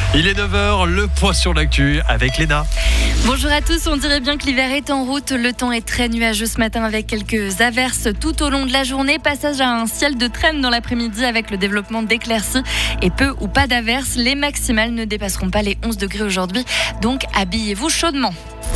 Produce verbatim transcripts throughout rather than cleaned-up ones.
Il est neuf heures, le point sur l'actu avec Léna. Bonjour à tous, on dirait bien que l'hiver est en route. Le temps est très nuageux ce matin avec quelques averses tout au long de la journée. Passage à un ciel de traîne dans l'après-midi avec le développement d'éclaircies et peu ou pas d'averses. Les maximales ne dépasseront pas les onze degrés aujourd'hui, donc habillez-vous chaudement.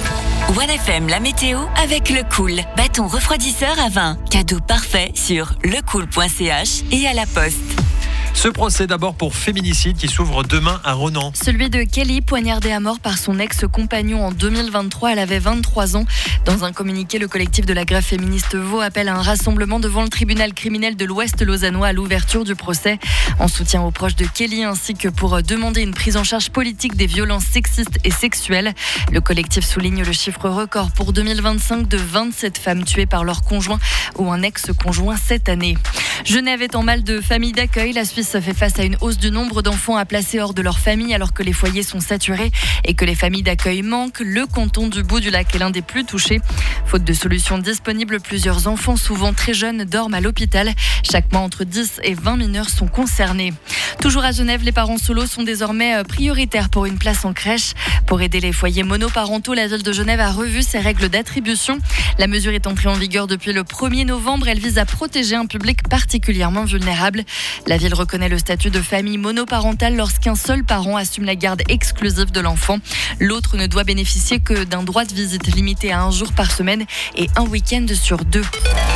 One F M, la météo avec Le Cool. Bâton refroidisseur à vingt. Cadeau parfait sur lecool point c h et à la poste. Ce procès d'abord pour féminicide qui s'ouvre demain à Ronan. Celui de Kelly, poignardée à mort par son ex-compagnon en deux mille vingt-trois. Elle avait vingt-trois ans. Dans un communiqué, le collectif de la grève féministe Vaud appelle à un rassemblement devant le tribunal criminel de l'Ouest lausannois à l'ouverture du procès. En soutien aux proches de Kelly ainsi que pour demander une prise en charge politique des violences sexistes et sexuelles. Le collectif souligne le chiffre record pour deux mille vingt-cinq de vingt-sept femmes tuées par leur conjoint ou un ex-conjoint cette année. Genève est en mal de familles d'accueil. La Suisse fait face à une hausse du nombre d'enfants à placer hors de leur famille alors que les foyers sont saturés et que les familles d'accueil manquent. Le canton du Bout-du-Lac est l'un des plus touchés. Faute de solutions disponibles, plusieurs enfants, souvent très jeunes, dorment à l'hôpital. Chaque mois, entre dix et vingt mineurs sont concernés. Toujours à Genève, les parents solos sont désormais prioritaires pour une place en crèche. Pour aider les foyers monoparentaux, la ville de Genève a revu ses règles d'attribution. La mesure est entrée en vigueur depuis le premier novembre. Elle vise à protéger un public particulièrement vulnérable. La ville reconnaît le statut de famille monoparentale lorsqu'un seul parent assume la garde exclusive de l'enfant. L'autre ne doit bénéficier que d'un droit de visite limité à un jour par semaine et un week-end sur deux.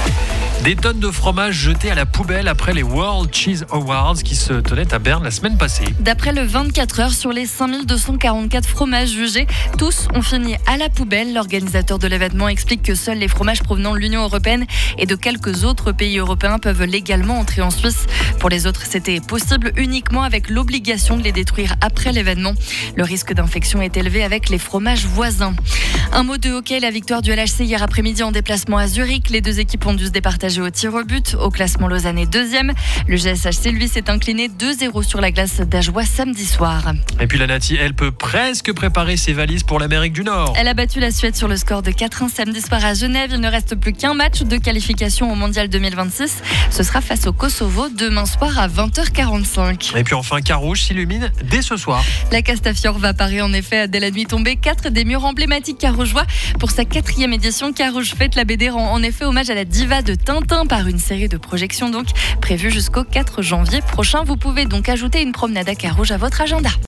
Des tonnes de fromage jetées à la poubelle après les World Cheese Awards qui se tenaient à Berne la semaine passée. D'après le vingt-quatre heures, sur les cinq mille deux cent quarante-quatre fromages jugés, tous ont fini à la poubelle. L'organisateur de l'événement explique que seuls les fromages provenant de l'Union européenne et de quelques autres pays européens peuvent légalement entrer en Suisse. Pour les autres, c'était possible uniquement avec l'obligation de les détruire après l'événement. Le risque d'infection est élevé avec les fromages voisins. Un mot de hockey, la victoire du L H C hier après-midi en déplacement à Zurich. Les deux équipes ont dû se départager au tir au but. Au classement lausanais deuxième. Le G S H C, lui, s'est incliné deux zéro sur la glace d'Ajoie samedi soir. Et puis la Nati, elle peut presque préparer ses valises pour l'Amérique du Nord. Elle a battu la Suède sur le score de quatre un samedi soir à Genève. Il ne reste plus qu'un match de qualification au Mondial deux mille vingt-six. Ce sera face au Kosovo demain soir à vingt heures quarante-cinq. Et puis enfin, Carouge s'illumine dès ce soir. La Castafiore va apparaître en effet dès la nuit tombée. Quatre des murs emblématiques carougeois. Pour sa quatrième édition, Carouge fête la B D rend en effet hommage à la diva de Tintin par une série de projections donc prévues jusqu'au quatre janvier prochain. Vous pouvez donc ajouter une promenade à Carouge à votre agenda.